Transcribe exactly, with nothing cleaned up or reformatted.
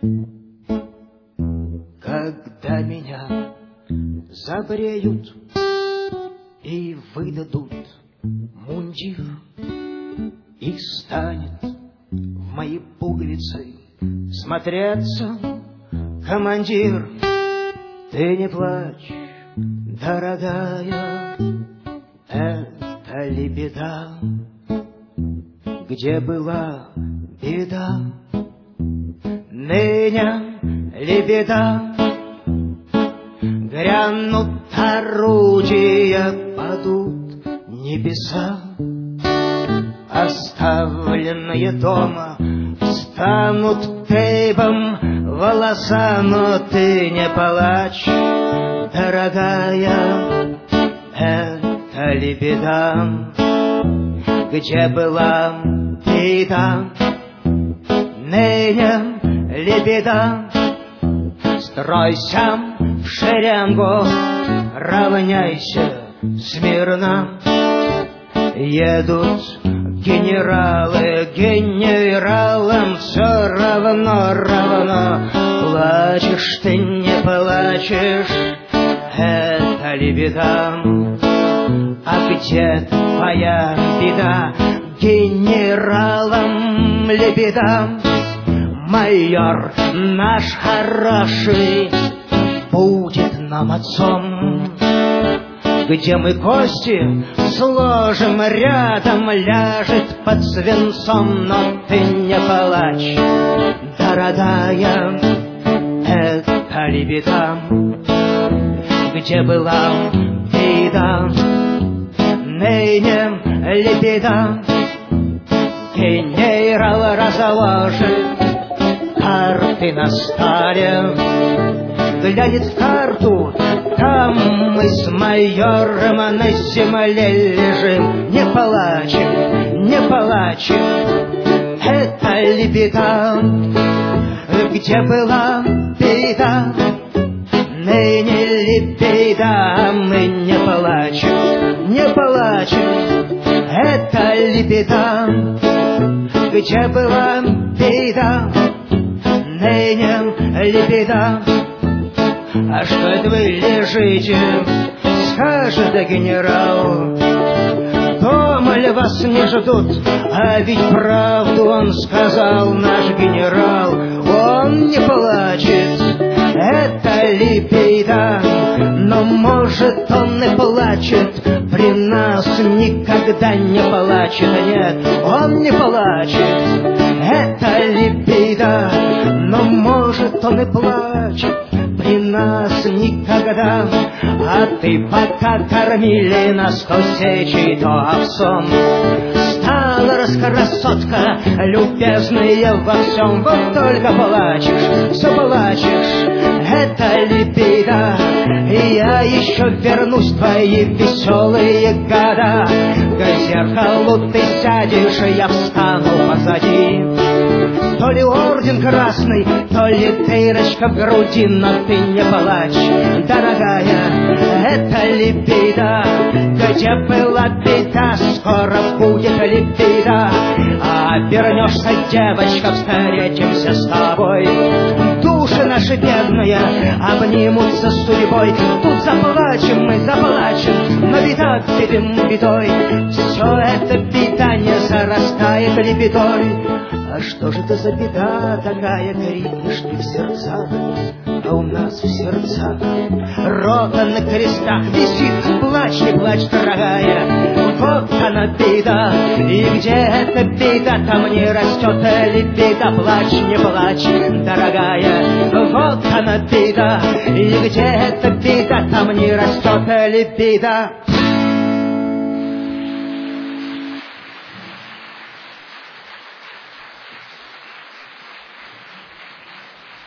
Когда меня забреют и выдадут мундир, и станет в мои пуговицы смотреться командир. Ты не плачь, дорогая, это ли беда? Где была беда? Ныне ли беда? Грянут орудия, падут небеса. Оставленные дома станут тейбом волоса, но ты не плачь, дорогая, это ли беда? Где была беда? Ныне ли беда? Стройся в шеренгу, равняйся смирно. Едут генералы, генералам все равно, равно. Плачешь ты, не плачешь, это ли беда? А где твоя беда? Генералам ли беда? Майор наш хороший будет нам отцом. Где мы кости сложим рядом, ляжет под свинцом. Но ты не плачь, дорогая, это ли беда? Где была беда? Ныне ли беда? Генерал разложит карты на столе, глядит в карту, там мы с майором на земле лежим. Не плачем, не плачем, это ли беда? Где была беда? Ныне ли беда? Мы не плачем, не плачем, это ли беда? Где была беда? Ныне ли беда? А что это вы лежите, скажет генерал? Дома ли вас не ждут? А ведь правду он сказал, наш генерал. Он не плачет, это ли беда? Но может он и плачет, при нас никогда не плачет. Нет, он не плачет, это ли беда? Но может он и плачет, при нас никогда. А ты пока кормили нас то сечей, то овсом, стала раскрасотка, любезная во всем. Вот только плачешь, все плачешь, это ли беда? И я еще вернусь в твои веселые года. К зеркалу ты сядешь, и я встану позади. То ли орден красный, то ли дырочка в груди, но ты не плачь, дорогая, это ли беда? Где была беда, скоро будет ли беда? А вернешься, девочка, встретимся с тобой. Души наши бедные обнимутся с судьбой. Тут заплачем мы, заплачем, но беда бедым бедой. Все это беда, не зарастает ли бедой? А что же это за беда такая, крикнешь ты в сердцах? А у нас в сердцах рота на крестах висит. Плачь, не плачь, дорогая, вот она беда. И где эта беда, там не растет ли беда? Плачь, не плачь, дорогая, вот она беда. И где эта беда, там не растет ли беда?